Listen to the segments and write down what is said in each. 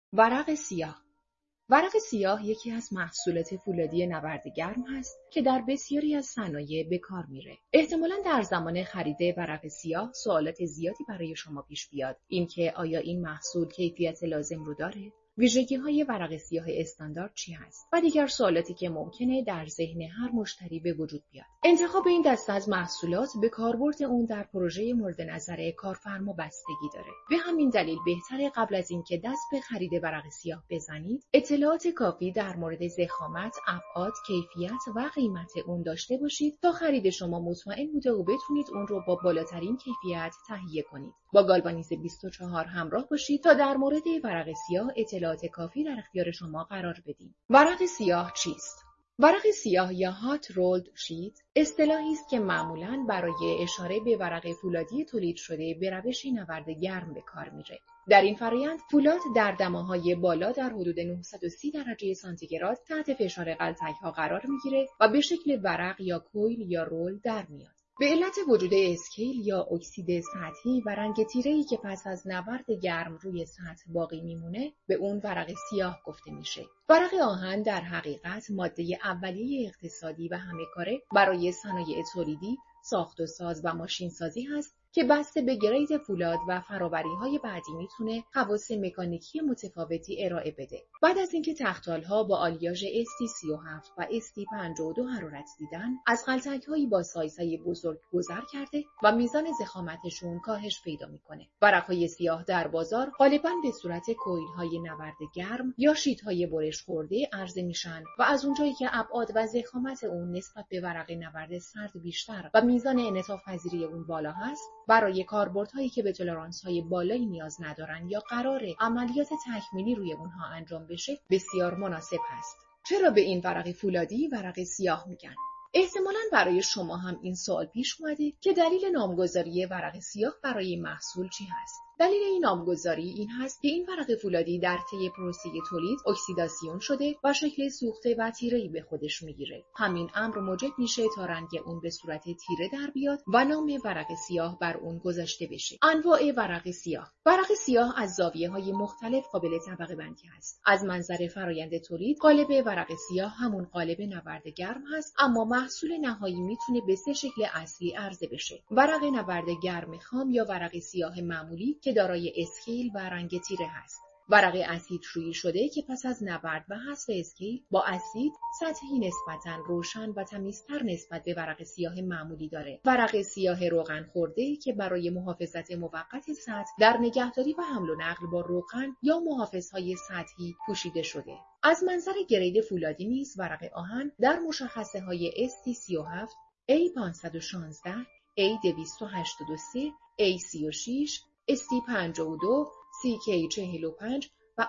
ورق سیاه. ورق سیاه یکی از محصولات فولادی نورد گرم هست که در بسیاری از صنایع به کار میره. احتمالاً در زمان خرید ورق سیاه سوالات زیادی برای شما پیش بیاد. اینکه آیا این محصول کیفیت لازم رو داره؟ ویژگی‌های ورق سیاه استاندارد چی هست؟ و دیگر سوالاتی که ممکنه در ذهن هر مشتری به وجود بیاد. انتخاب این دسته از محصولات به کاربرد اون در پروژه مورد نظر کارفرما بستگی داره. به همین دلیل بهتره قبل از اینکه دست به خرید ورق سیاه بزنید، اطلاعات کافی در مورد ضخامت، ابعاد، کیفیت و قیمت اون داشته باشید تا خرید شما مطمئن بوده و بتونید اون رو با بالاترین کیفیت تهیه کنید. با گالوانیز 24 همراه باشید تا در مورد ورق سیاه اطلاعات کافی در اختیار شما قرار بدیم. ورق سیاه چیست؟ ورق سیاه یا هات رولد شیت اصطلاحی است که معمولاً برای اشاره به ورق فولادی تولید شده به روش نورد گرم به کار میره. در این فرآیند فولاد در دماهای بالا در حدود 930 درجه سانتیگراد تحت فشار غلتک‌ها قرار میگیره و به شکل ورق یا کویل یا رول در میاد. به علت وجود اسکیل یا اکسید سطحی و رنگ تیره‌ای که پس از نورد گرم روی سطح باقی میمونه، به اون ورق سیاه گفته میشه. ورق آهن در حقیقت ماده اولیه اقتصادی و همه کاره برای صنایع تولیدی، ساخت و ساز و ماشین سازی هست که بسته به گرید فولاد و فراوری‌های بعدی میتونه خواص مکانیکی متفاوتی ارائه بده. بعد از اینکه تختال‌ها با آلیاژ ST37 و ST52 حرارت دیدن، از غلتک‌هایی با سایزهای بزرگ گذر کرده و میزان ضخامتشون کاهش پیدا میکنه. ورق‌های سیاه در بازار غالباً به صورت کویل‌های نورد گرم یا شیت‌های برش خورده عرضه میشن و از اونجایی که ابعاد و ضخامت اون نسبت به ورق نورد سرد بیشتر و میزان انعطاف پذیری اون بالا هست، برای کاربردهایی که به تولرانس‌های بالایی نیاز ندارن یا قراره عملیات تکمیلی روی اونها انجام بشه، بسیار مناسب هست. چرا به این ورق فولادی ورق سیاه میگن؟ احتمالاً برای شما هم این سوال پیش اومده که دلیل نامگذاری ورق سیاه برای محصول چی هست؟ دلیل این نامگذاری این هست که این ورق فولادی در طی پروسه تولید اکسیداسیون شده و شکل سوخته و تیره‌ای به خودش میگیره. همین امر موجب میشه تا رنگ اون به صورت تیره در بیاد و نام ورق سیاه بر اون گذاشته بشه. انواع ورق سیاه. ورق سیاه از زاویه‌های مختلف قابل طبقه بندی هست. از منظر فرآیند تولید، قالب ورق سیاه همون قالب نورد گرم هست، اما محصول نهایی میتونه به سه شکل اصلی عرضه بشه. ورق نورد گرم خام یا ورق سیاه معمولی که دارای اسکیل و رنگ تیره هست. ورق اسیدشویی شده که پس از نورد و حذف اسکیل با اسید سطحی نسبتاً روشن و تمیزتر نسبت به ورق سیاه معمولی داره. ورق سیاه روغن خورده که برای محافظت موقت سطح در نگهداری و حمل و نقل با روغن یا محافظهای سطحی پوشیده شده. از منظر گرید فولادی نیز ورق آهن در مشخصه های ST37، A516، A283، A36، ST52، CK45 و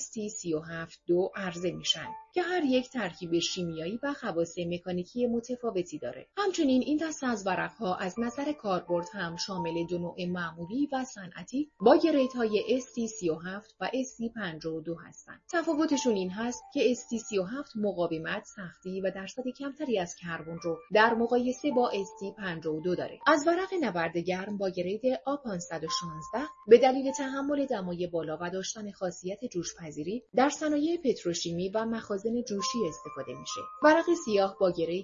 RST372 عرضه میشن که هر یک ترکیب شیمیایی و خواص مکانیکی متفاوتی داره. همچنین این دسته از ورق‌ها از نظر کاربرد هم شامل دو نوع معمولی و صنعتی با گریدهای ST37 و ST52 هستند. تفاوتشون این هست که ST37 مقاومت، سختی و درصد کمتری از کربن رو در مقایسه با ST52 داره. از ورق نورد گرم با گرید A516 به دلیل تحمل دمای بالا و داشتن خاصیت جوش‌پذیری در صنایع پتروشیمی و مخازن جوشی استفاده میشه. ورق سیاه با گرید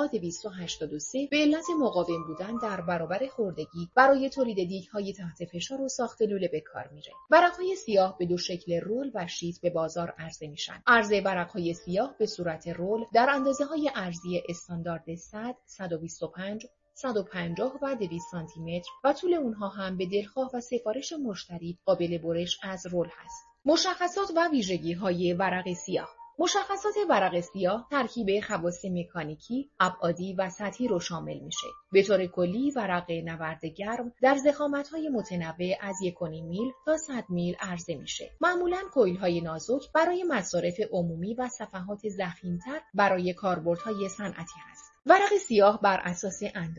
A283 به علت مقاوم بودن در برابر خوردگی برای تولید دیگ‌های تحت فشار و ساخت لوله به کار میره. ورق‌های سیاه به دو شکل رول و شیت به بازار عرضه میشن. عرضه ورق‌های سیاه به صورت رول در اندازه‌های ارزی استاندارد 100، 125، 150 و 200 سانتی متر و طول اونها هم به دلخواه و سفارش مشتری قابل برش از رول هست. مشخصات و ویژگی‌های ورق سیاه. مشخصات ورق سیاه ترکیب خواص مکانیکی، ابعادی و سطحی رو شامل میشه. به طور کلی ورق نورد گرم در ضخامت‌های متنوع از 1.5 میل تا 100 میل عرضه میشه. معمولاً کویل‌های نازک برای مصارف عمومی و صفحات ضخیم‌تر برای کاربردهای صنعتی هست. ورق سیاه بر اساس اندازه.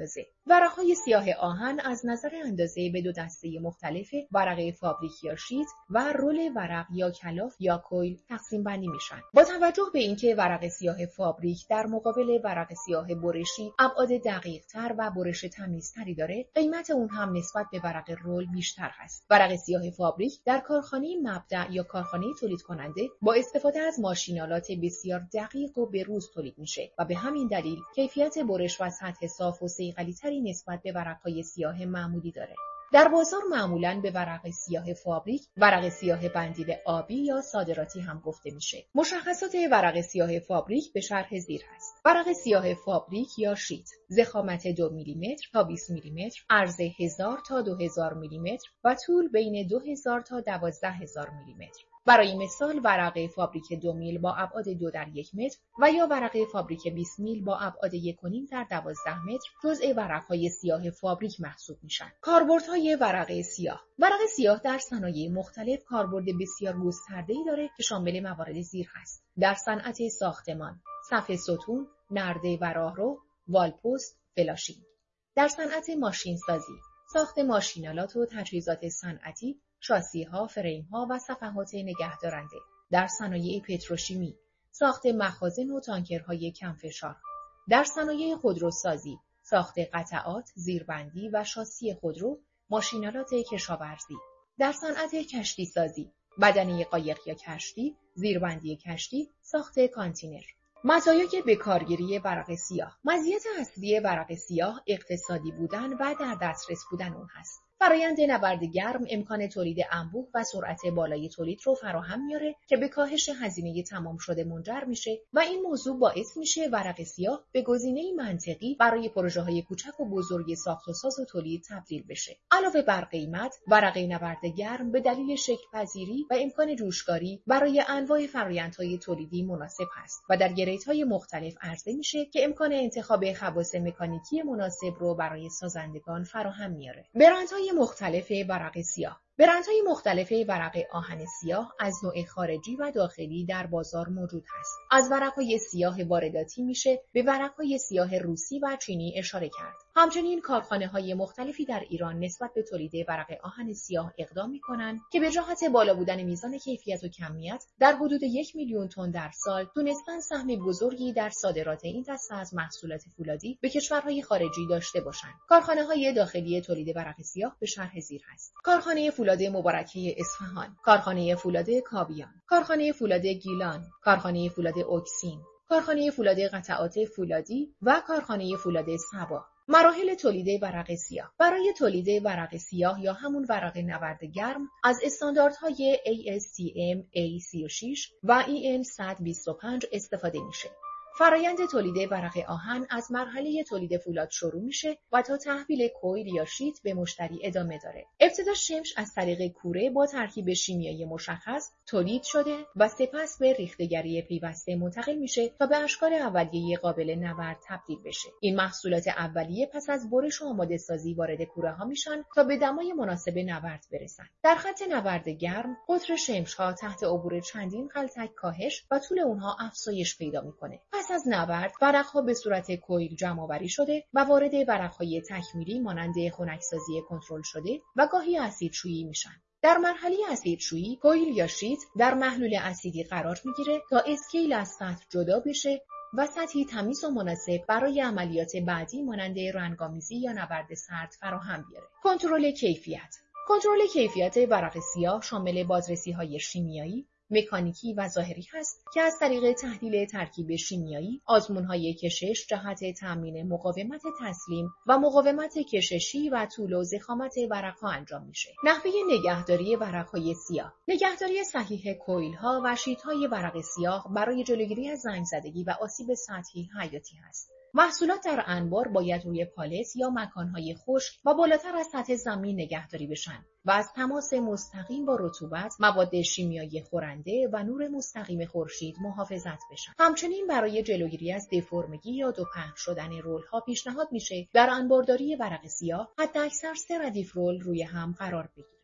ورقهای سیاه آهن از نظر اندازه به دو دسته مختلف ورقه فابریک یا شیت و رول ورق یا کلاف یا کویل تقسیم بندی میشن. با توجه به اینکه ورق سیاه فابریک در مقابل ورق سیاه برشی ابعاد دقیق‌تر و برش تمیزتری داره، قیمت اون هم نسبت به ورق رول بیشتر هست. ورق سیاه فابریک در کارخانه مبدأ یا کارخانه تولید کننده با استفاده از ماشین‌آلات بسیار دقیق و به‌روز تولید میشه و به همین دلیل کیفیت برش و سطح صاف و صیقلی‌تری نسبت به ورق‌های سیاه معمولی داره. در بازار معمولاً به ورق سیاه فابریک، ورق سیاه بندیل آبی یا صادراتی هم گفته میشه. مشخصات ورق سیاه فابریک به شرح زیر هست. ورق سیاه فابریک یا شیت، ضخامت 2 میلیمتر تا 20 میلیمتر، عرض 1000 تا 2000 میلیمتر و طول بین 2000 تا 12000 میلیمتر. برای مثال ورقه فابریک 2 میل با ابعاد 2 در 1 متر و یا ورقه فابریک 20 میل با ابعاد 1.5 در 12 متر جزء ورقهای سیاه فابریک محسوب میشن. کاربردهای ورقه سیاه. ورق سیاه در صنایع مختلف کاربرد بسیار گسترده‌ای داره که شامل موارد زیر هست: در صنعت ساختمان، صف ستون، نرده و راهرو، والپست، فلاشینگ. در صنعت ماشین سازی، ساخت ماشین‌آلات و تجهیزات صنعتی، شاسی‌ها، فریم‌ها و صفحات نگهدارنده. در صنایع پتروشیمی، ساخت مخازن و تانکرهای کم‌فشار. در صنایع خودروسازی، ساخت قطعات، زیربندی و شاسی خودرو، ماشین‌آلات کشاورزی. در صنعت کشتی سازی، بدنه قایق یا کشتی، زیربندی کشتی، ساخت کانتینر. مزایای بکارگیری ورق سیاه. مزیت اصلی ورق سیاه اقتصادی بودن و در دسترس بودن اون هست. فرایند نبرد گرم امکان تولید انبوه و سرعت بالای تولید رو فراهم میاره که به کاهش هزینه تمام شده منجر میشه و این موضوع باعث میشه ورق سیاه به گزینه‌ای منطقی برای پروژه‌های کوچک و بزرگ ساخت و ساز و تولید تبدیل بشه. علاوه بر قیمت، ورق نبرد گرم به دلیل شکل‌پذیری و امکان جوشکاری برای انواع فرآیندهای تولیدی مناسب است و در گریدهای مختلف عرضه میشه که امکان انتخاب خواص مکانیکی مناسب رو برای سازندگان فراهم میاره. برندهای مختلف ورق سیاه. برندهای مختلف ورق آهن سیاه از نوع خارجی و داخلی در بازار موجود است. از ورقهای سیاه وارداتی میشه به ورقهای سیاه روسی و چینی اشاره کرد. همچنین کارخانه‌های مختلفی در ایران نسبت به تولید ورق آهن سیاه اقدام می‌کنند که به جهت بالا بودن میزان کیفیت و کمیت در حدود 1 میلیون تن در سال تونستن سهم بزرگی در صادرات این دسته از محصولات فولادی به کشورهای خارجی داشته باشند. کارخانه‌های داخلی تولید ورق سیاه به شرح زیر است: کارخانه فولاد مبارکه اصفهان، کارخانه فولاد کاویان، کارخانه فولاد گیلان، کارخانه فولاد اوکسین، کارخانه فولاد قطعات فولادی و کارخانه فولاد سبا. مراحل تولید ورق سیاه. برای تولید ورق سیاه یا همون ورق نبرد گرم از استانداردهای ASTM A36 و EN 125 استفاده میشه. فرایند تولید ورق آهن از مرحله تولید فولاد شروع میشه و تا تحویل کویل یا شیت به مشتری ادامه داره. ابتدا شمش از طریق کوره با ترکیب شیمیایی مشخص تولید شده و سپس به ریخته‌گری پیوسته منتقل میشه تا به اشکال اولیه قابل نبرد تبدیل بشه. این محصولات اولیه پس از برش و آماده سازی وارد کوره ها میشن تا به دمای مناسب نبرد برسن. در خط نبرد گرم قطر شمش ها تحت عبور چندین غلطک کاهش و طول اونها افزایش پیدا میکنه. پس از نبرد ورق‌ها به صورت کویل جمع‌آوری شده و وارد ورق‌های تکمیلی مانند خنک‌سازی کنترل شده و گاهی اسیدشویی میشن. در مرحله اسیدشویی کویل یا شیت در محلول اسیدی قرار میگیره تا اسکیل از سطح جدا بشه و سطحی تمیز و مناسب برای عملیات بعدی مانند رنگ‌آمیزی یا نبرد سرد فراهم بیاره. کنترل کیفیت. کنترل کیفیت ورق سیاه شامل بازرسی‌های شیمیایی، مکانیکی و ظاهری هست که از طریق تحلیل ترکیب شیمیایی، آزمون‌های کشش جهت تأمین مقاومت تسلیم و مقاومت کششی و طول و ضخامت ورق‌ها انجام میشه. نحوه نگهداری ورق‌های سیاه. نگهداری صحیح کویل‌ها و شیت‌های ورق سیاه برای جلوگیری از زنگ‌زدگی و آسیب سطحی حیاتی است. محصولات در انبار باید روی پالت یا مکانهای خشک و بالاتر از سطح زمین نگهداری بشن و از تماس مستقیم با رطوبت، مواد شیمیایی خورنده و نور مستقیم خورشید محافظت بشن. همچنین برای جلوگیری از دفرمگی یا دوپهن شدن رول‌ها پیشنهاد میشه در انبارداری ورق سیاه حداکثر 3 ردیف رول روی هم قرار بگیره.